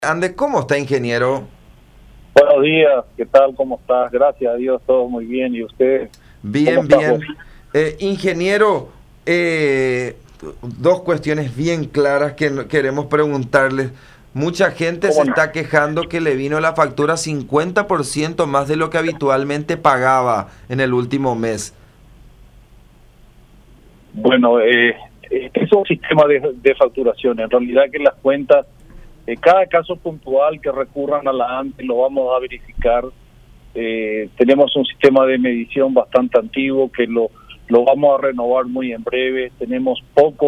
Ande, ¿cómo está, ingeniero? Buenos días, ¿qué tal? ¿Cómo estás? Gracias a Dios, todo muy bien. ¿Y usted? ¿Cómo Bien, estás vos? bien. Ingeniero, dos cuestiones bien claras que queremos preguntarles. Mucha gente se ¿Cómo no? está quejando que le vino la factura 50% más de lo que habitualmente pagaba en el último mes. Bueno, es un sistema de facturación. En realidad que las cuentas, cada caso puntual que recurran a la ANTE lo vamos a verificar. Tenemos un sistema de medición bastante antiguo que lo vamos a renovar muy en breve. Tenemos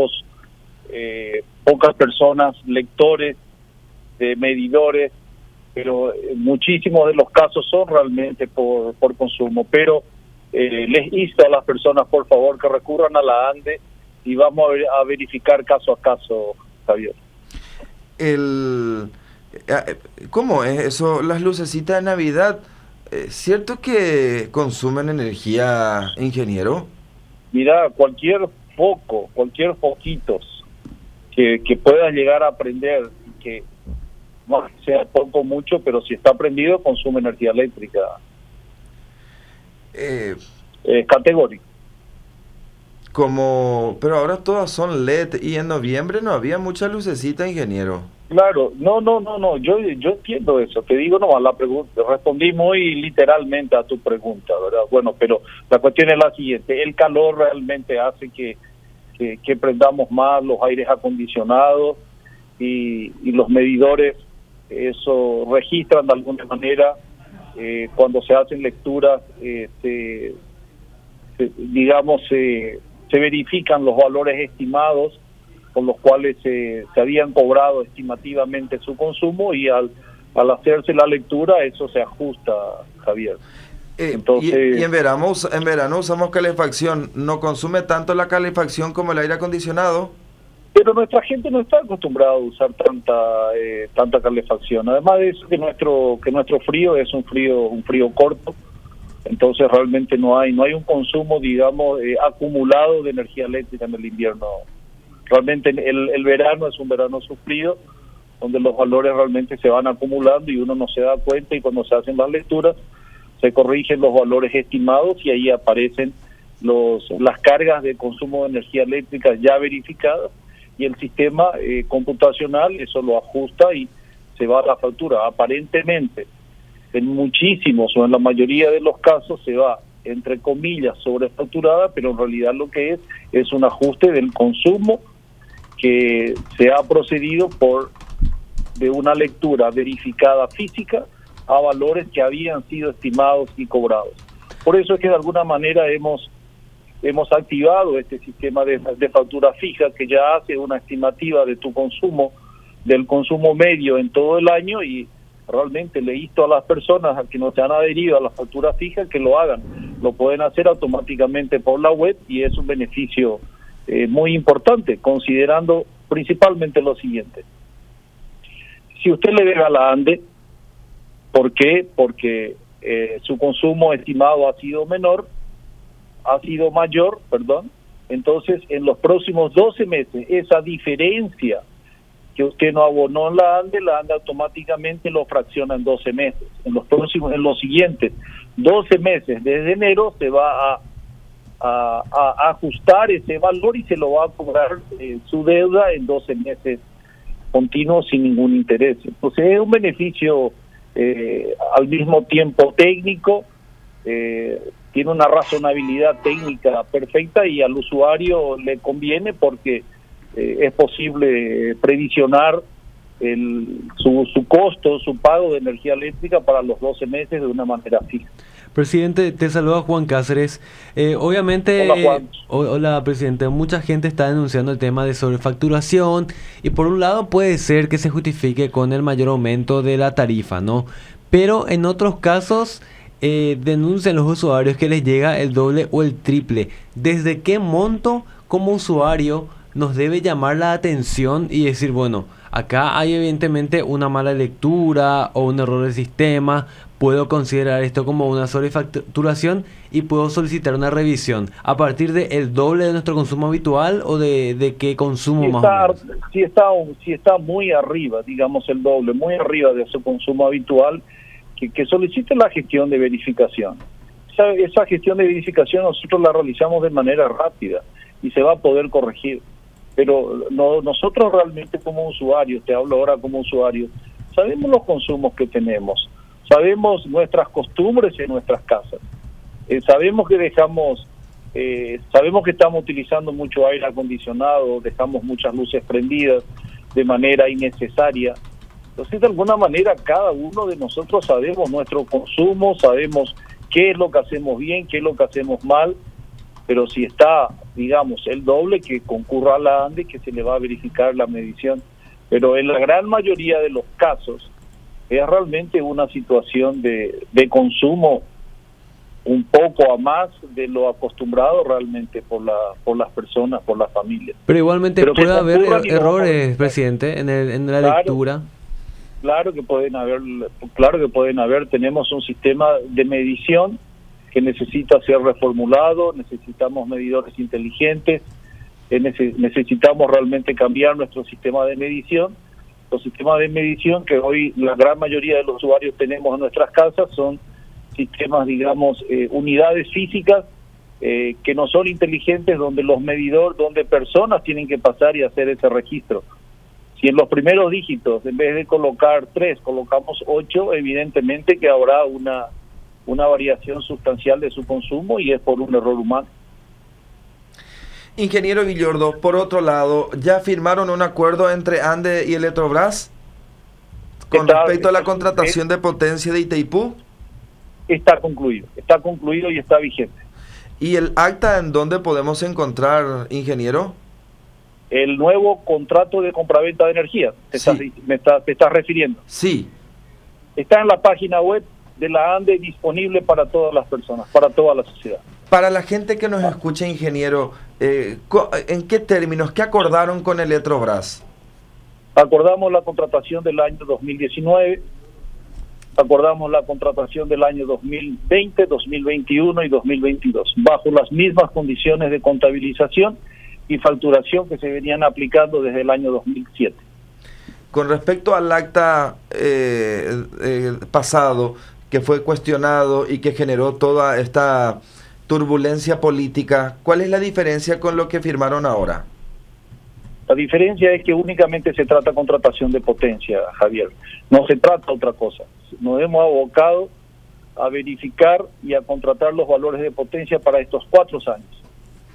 pocas personas, lectores de medidores, pero muchísimos de los casos son realmente por consumo. Pero les insto a las personas, por favor, que recurran a la ANDE y vamos a verificar caso a caso, Javier. El, ¿Cómo es eso? Las lucecitas de Navidad, ¿cierto que consumen energía, ingeniero? Mira, cualquier foquitos que puedas llegar a aprender, que más sea poco o mucho, pero si está prendido, consume energía eléctrica. Eh, Categórico. Pero ahora todas son LED y en noviembre no había mucha lucecita, ingeniero. Claro, no, yo entiendo eso, te digo nomás la pregunta, respondí muy literalmente a tu pregunta, ¿verdad? Bueno, pero la cuestión es la siguiente: el calor realmente hace que prendamos más los aires acondicionados y los medidores, eso registran de alguna manera. Cuando se hacen lecturas, digamos, se verifican los valores estimados con los cuales se habían cobrado estimativamente su consumo, y al hacerse la lectura eso se ajusta, Javier. Y Entonces, en verano usamos calefacción. ¿No consume tanto la calefacción como el aire acondicionado? pero nuestra gente no está acostumbrada a usar tanta calefacción. Además de eso, que nuestro frío es un frío corto. Entonces realmente no hay un consumo, digamos, acumulado de energía eléctrica en el invierno. Realmente el verano es un verano sufrido, donde los valores realmente se van acumulando y uno no se da cuenta, y cuando se hacen las lecturas se corrigen los valores estimados y ahí aparecen las cargas de consumo de energía eléctrica ya verificadas, y el sistema computacional eso lo ajusta y se va a la factura. Aparentemente, en muchísimos o en la mayoría de los casos se va, entre comillas, sobrefacturada, pero en realidad lo que es un ajuste del consumo que se ha procedido de una lectura verificada física a valores que habían sido estimados y cobrados. Por eso es que de alguna manera hemos activado este sistema de factura fija, que ya hace una estimativa de tu consumo, del consumo medio en todo el año, y realmente le insto a las personas a que no se han adherido a la factura fija que lo hagan. Lo pueden hacer automáticamente por la web y es un beneficio muy importante, considerando principalmente lo siguiente: si usted le debe a la ANDE, ¿por qué? Porque su consumo estimado ha sido mayor, perdón. Entonces, en los próximos 12 meses, esa diferencia que usted no abonó en la ANDE automáticamente lo fracciona en 12 meses. En los siguientes 12 meses, desde enero, se va a ajustar ese valor y se lo va a cobrar su deuda en 12 meses continuos sin ningún interés. Entonces es un beneficio al mismo tiempo técnico, tiene una razonabilidad técnica perfecta, y al usuario le conviene porque es posible previsionar su costo, su pago de energía eléctrica para los 12 meses de una manera fija. Presidente, te saluda Juan Cáceres. Hola, Juan. Hola, presidente. Mucha gente está denunciando el tema de sobrefacturación y por un lado puede ser que se justifique con el mayor aumento de la tarifa, ¿no? Pero en otros casos denuncian los usuarios que les llega el doble o el triple. ¿Desde qué monto como usuario nos debe llamar la atención y decir, bueno, Acá hay evidentemente una mala lectura o un error del sistema. Puedo considerar esto como una sobrefacturación y puedo solicitar una revisión a partir del doble de nuestro consumo habitual o de qué consumo más o menos. Si está muy arriba, digamos el doble, muy arriba de su consumo habitual, que solicite la gestión de verificación. Esa gestión de verificación nosotros la realizamos de manera rápida y se va a poder corregir. Pero nosotros realmente como usuarios, te hablo ahora como usuario, sabemos los consumos que tenemos, sabemos nuestras costumbres en nuestras casas, sabemos que sabemos que estamos utilizando mucho aire acondicionado, dejamos muchas luces prendidas de manera innecesaria. Entonces, de alguna manera, cada uno de nosotros sabemos nuestro consumo, sabemos qué es lo que hacemos bien, qué es lo que hacemos mal, pero si está, digamos, el doble, que concurra a la ANDE, que se le va a verificar la medición. Pero en la gran mayoría de los casos es realmente una situación de consumo un poco a más de lo acostumbrado realmente por las personas, por las familias. Pero igualmente puede haber errores, presidente, en la lectura. Claro que pueden haber. Tenemos un sistema de medición que necesita ser reformulado, necesitamos medidores inteligentes, necesitamos realmente cambiar nuestro sistema de medición. Los sistemas de medición que hoy la gran mayoría de los usuarios tenemos en nuestras casas son sistemas, digamos, unidades físicas que no son inteligentes, donde personas tienen que pasar y hacer ese registro. Si en los primeros dígitos, en vez de colocar 3, colocamos 8, evidentemente que habrá una variación sustancial de su consumo y es por un error humano. Ingeniero Villordo, por otro lado, ¿ya firmaron un acuerdo entre ANDE y Eletrobras con respecto a la contratación de potencia de Itaipú? Está concluido y está vigente. ¿Y el acta en dónde podemos encontrar, ingeniero? El nuevo contrato de compraventa de energía, te estás refiriendo. Sí. Está en la página web de la ANDE, disponible para todas las personas, para toda la sociedad. Para la gente que nos escucha, ingeniero, ¿en qué términos, qué acordaron con Eletrobras? Acordamos la contratación del año 2019, acordamos la contratación del año 2020, 2021 y 2022, bajo las mismas condiciones de contabilización y facturación que se venían aplicando desde el año 2007. Con respecto al acta pasado, que fue cuestionado y que generó toda esta turbulencia política, ¿cuál es la diferencia con lo que firmaron ahora? La diferencia es que únicamente se trata contratación de potencia, Javier. No se trata otra cosa. Nos hemos abocado a verificar y a contratar los valores de potencia para estos 4 años.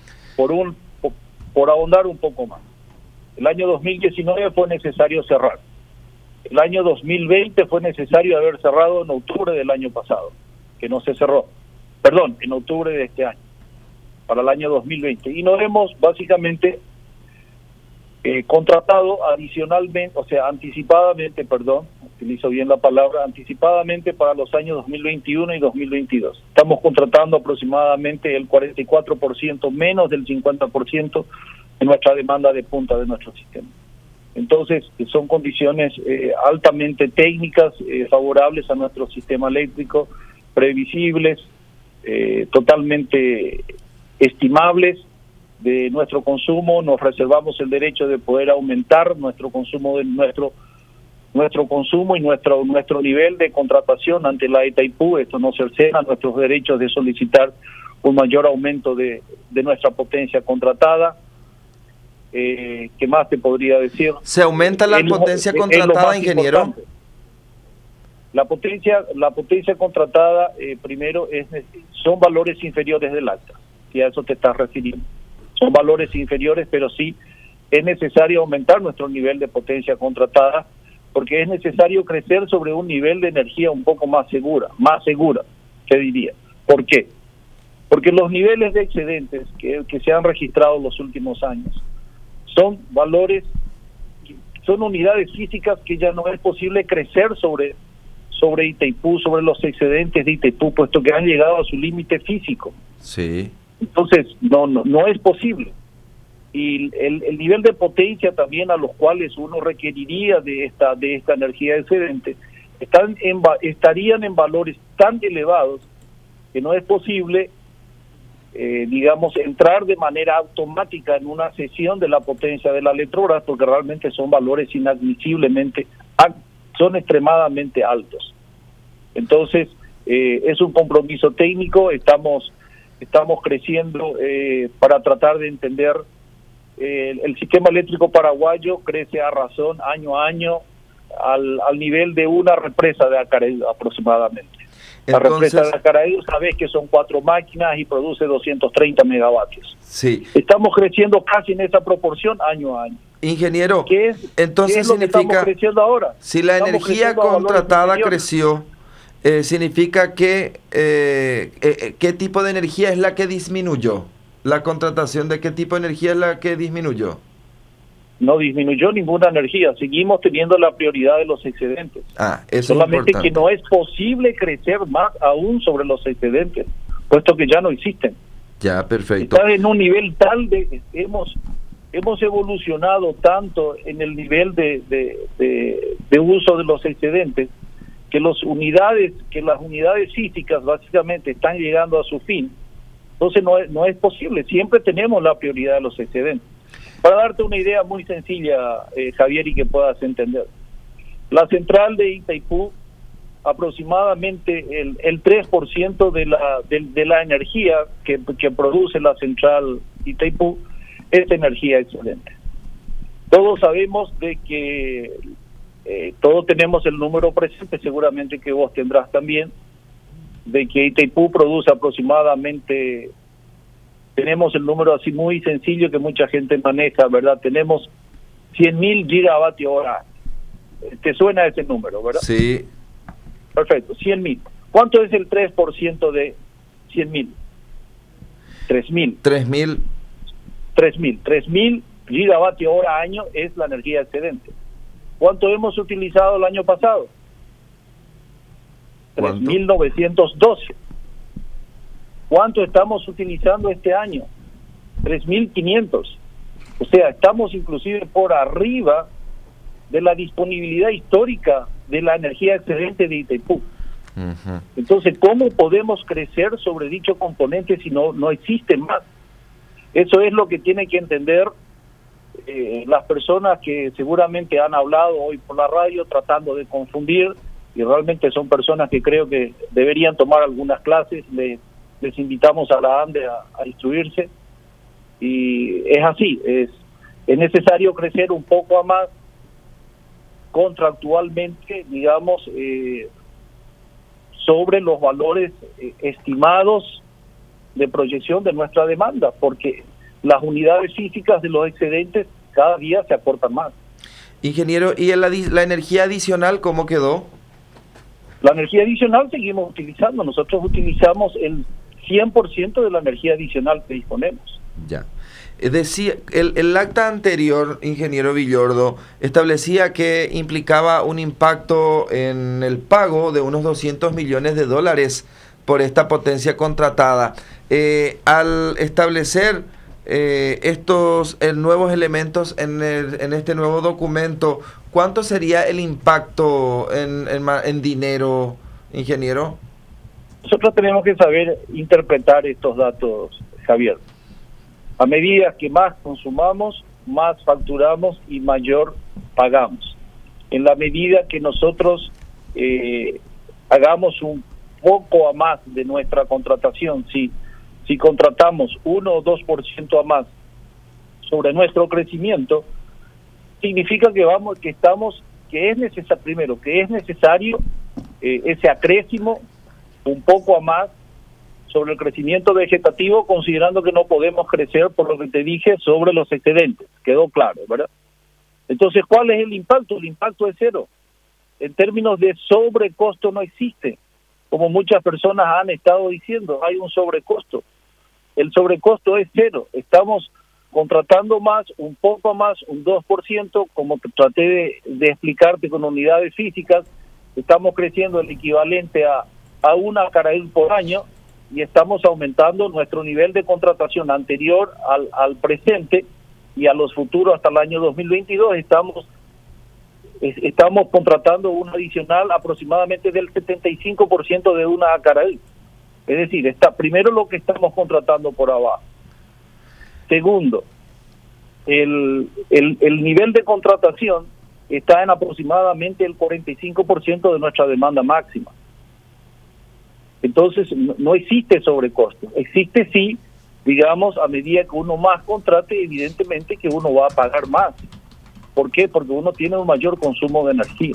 Por ahondar un poco más. El año 2019 fue necesario cerrar. El año 2020 fue necesario haber cerrado en octubre del año pasado, que no se cerró. Perdón, en octubre de este año, para el año 2020. Y nos hemos básicamente contratado adicionalmente, o sea, anticipadamente, utilizo bien la palabra, anticipadamente para los años 2021 y 2022. Estamos contratando aproximadamente el 44%, menos del 50% de nuestra demanda de punta de nuestro sistema. Entonces, son condiciones altamente técnicas, favorables a nuestro sistema eléctrico, previsibles, totalmente estimables de nuestro consumo. Nos reservamos el derecho de poder aumentar nuestro consumo consumo y nuestro nivel de contratación ante la Itaipú. Esto nos cercena nuestros derechos de solicitar un mayor aumento de nuestra potencia contratada. ¿Qué más te podría decir? ¿Se aumenta la potencia contratada, ingeniero? Importante. La potencia contratada, primero, son valores inferiores del acta, si a eso te estás refiriendo. Son valores inferiores, pero sí es necesario aumentar nuestro nivel de potencia contratada, porque es necesario crecer sobre un nivel de energía un poco más segura, te diría. ¿Por qué? Porque los niveles de excedentes que se han registrado en los últimos años son unidades físicas que ya no es posible crecer sobre Itaipú, sobre los excedentes de Itaipú, puesto que han llegado a su límite físico. Sí. Entonces, no es posible. y el nivel de potencia también a los cuales uno requeriría de esta energía excedente estarían en valores tan elevados que no es posible digamos, entrar de manera automática en una cesión de la potencia de la Electrobras, porque realmente son valores inadmisiblemente, son extremadamente altos. Entonces, es un compromiso técnico, estamos creciendo para tratar de entender. El sistema eléctrico paraguayo crece a razón año a año al nivel de una represa de Acaraído aproximadamente. La represa de Acaraído, sabes que son 4 máquinas y produce 230 megavatios. Sí. Estamos creciendo casi en esa proporción año a año. Ingeniero, entonces ¿qué es lo que estamos creciendo ahora? Si la energía contratada creció, significa que ¿qué tipo de energía es la que disminuyó? ¿La contratación de qué tipo de energía es la que disminuyó? No disminuyó ninguna energía, seguimos teniendo la prioridad de los excedentes. Eso solamente es importante. Que no es posible crecer más aún sobre los excedentes, puesto que ya no existen. Ya, perfecto. Está en un nivel tal de hemos evolucionado tanto en el nivel de uso de los excedentes que las unidades físicas básicamente están llegando a su fin. Entonces no es posible, siempre tenemos la prioridad de los excedentes. Para darte una idea muy sencilla, Javier, y que puedas entender. La central de Itaipú, aproximadamente el 3% de la energía que produce la central Itaipú es energía excedente. Todos sabemos de que todos tenemos el número presente, seguramente que vos tendrás también, de que Itaipú produce aproximadamente, tenemos el número así muy sencillo que mucha gente maneja, ¿verdad? Tenemos 100.000 gigavatios hora. ¿Te suena ese número, verdad? Sí. Perfecto, 100.000. ¿Cuánto es el 3% de 100.000? 3.000. 3.000 gigavatios hora año es la energía excedente. ¿Cuánto hemos utilizado el año pasado? 3.912. ¿Cuánto estamos utilizando este año? 3.500. O sea, estamos inclusive por arriba de la disponibilidad histórica de la energía excedente de Itaipú. Entonces, ¿cómo podemos crecer sobre dicho componente si no existe más? Eso es lo que tienen que entender las personas que seguramente han hablado hoy por la radio tratando de confundir, y realmente son personas que creo que deberían tomar algunas clases. Les invitamos a la ANDE a instruirse, y es así, es necesario crecer un poco a más contractualmente, digamos, sobre los valores estimados de proyección de nuestra demanda, porque las unidades físicas de los excedentes cada día se acortan más. Ingeniero, ¿y la energía adicional cómo quedó? La energía adicional seguimos utilizando, nosotros utilizamos el 100% de la energía adicional que disponemos. Ya. Decía, el acta anterior, ingeniero Villordo, establecía que implicaba un impacto en el pago de unos $200 millones por esta potencia contratada. Al establecer estos nuevos elementos en este nuevo documento, ¿cuánto sería el impacto en dinero, ingeniero? Nosotros tenemos que saber interpretar estos datos, Javier. A medida que más consumamos, más facturamos y mayor pagamos. En la medida que nosotros hagamos un poco a más de nuestra contratación, si contratamos 1 o 2% a más sobre nuestro crecimiento, significa que es necesario ese acréscimo un poco a más sobre el crecimiento vegetativo, considerando que no podemos crecer, por lo que te dije, sobre los excedentes. Quedó claro, ¿verdad? Entonces, ¿cuál es el impacto? El impacto es cero. En términos de sobrecosto no existe. Como muchas personas han estado diciendo, hay un sobrecosto. El sobrecosto es cero. Estamos contratando más, un poco más, un 2%, como traté de explicarte con unidades físicas. Estamos creciendo el equivalente a una Acaraído por año, y estamos aumentando nuestro nivel de contratación anterior al presente y a los futuros hasta el año 2022 estamos contratando un adicional aproximadamente del 75% de una Acaraí. Es decir, primero lo que estamos contratando por abajo. Segundo, el nivel de contratación está en aproximadamente el 45% de nuestra demanda máxima. Entonces, no existe sobrecosto. Existe sí, digamos, a medida que uno más contrate, evidentemente que uno va a pagar más. ¿Por qué? Porque uno tiene un mayor consumo de energía.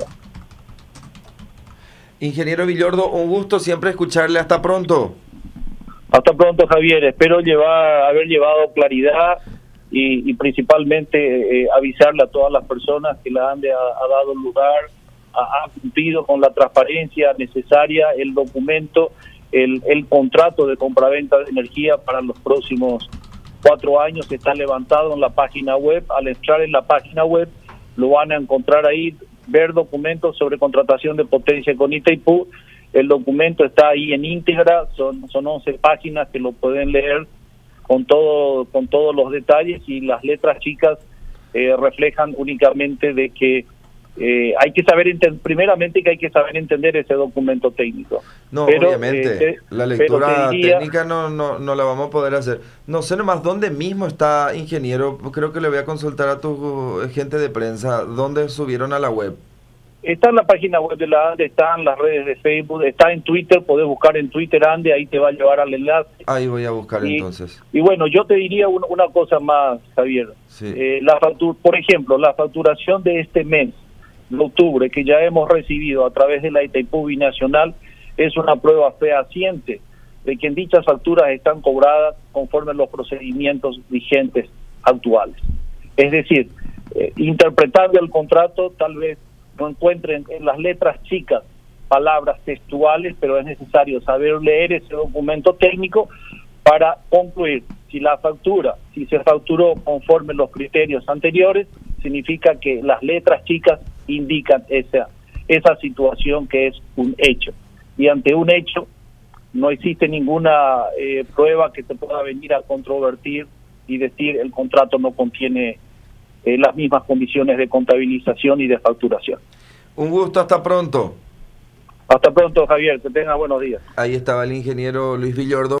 Ingeniero Villordo, un gusto siempre escucharle. Hasta pronto. Hasta pronto, Javier. Espero haber llevado claridad y principalmente avisarle a todas las personas que la ANDE ha dado lugar, ha cumplido con la transparencia necesaria, el documento, el contrato de compraventa de energía para los próximos 4 años está levantado en la página web. Al entrar en la página web lo van a encontrar ahí, ver documentos sobre contratación de potencia con Itaipú. El documento está ahí en íntegra, son 11 páginas que lo pueden leer con todos los detalles, y las letras chicas reflejan únicamente de que hay que saber primeramente que hay que saber entender ese documento técnico. No, pero, obviamente, la lectura técnica no la vamos a poder hacer. No sé nomás dónde mismo está, ingeniero. Creo que le voy a consultar a tu gente de prensa. ¿Dónde subieron a la web? Está en la página web de la ANDE, está en las redes de Facebook, está en Twitter, podés buscar en Twitter ANDE, ahí te va a llevar al enlace. Ahí voy a buscar entonces. Y bueno, yo te diría una cosa más, Javier. Sí. Por ejemplo, la facturación de este mes, de octubre, que ya hemos recibido a través de la Itaipú Binacional, es una prueba fehaciente de que en dichas facturas están cobradas conforme a los procedimientos vigentes actuales. Es decir, interpretando el contrato, tal vez no encuentren en las letras chicas palabras textuales, pero es necesario saber leer ese documento técnico para concluir si se facturó conforme los criterios anteriores, significa que las letras chicas indican esa situación que es un hecho. Y ante un hecho no existe ninguna prueba que te pueda venir a controvertir y decir el contrato no contiene las mismas condiciones de contabilización y de facturación. Un gusto, hasta pronto. Hasta pronto, Javier, que tengas buenos días. Ahí estaba el ingeniero Luis Villordo.